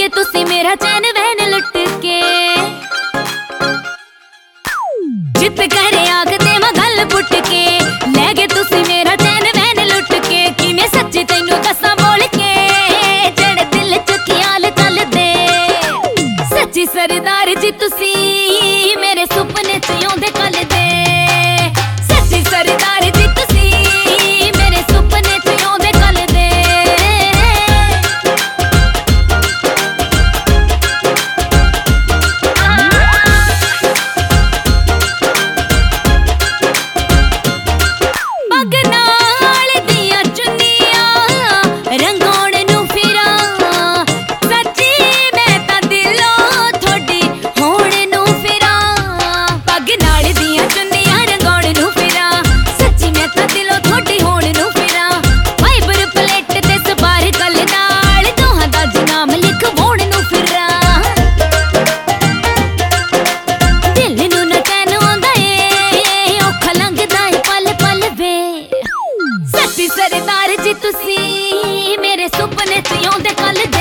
गए तुसी मेरा चैन वैन लुट के। जित करे आखदे मैं गल पुट के, ले गए तुसी मेरा चैन वैन लुट के। कि मैं सच्ची तैनू दसा बोल के, जेड़े दिल च ख्याल चलदे। सच्ची सरदार जी तुसी मेरे सुपने च आउंदे कल दे। सच्ची सरदार जी तुसी मेरे सुपने च आउंदे कल दे। पग नाल दियां चुन्नियां रंगाउण नूं फिरां, सच्ची मैं तां दिलों थोड़ी होण नूं फिरां। पग नाल दियां चुन्नियां रंगाउण नूं फिरां, सच्ची मैं तां दिलों थोड़ी होण नूं फिरां। फाइबर प्लेट ते स्पार्कल नाल दोहां दा नाम लिखवाउण नूं फिरां। दिल नूं ना चैन आउंदा ए, औखा लंघदा ए पल पल वे। सच्ची सरदार जी तुसी मेरे सुपने च आउंदे कल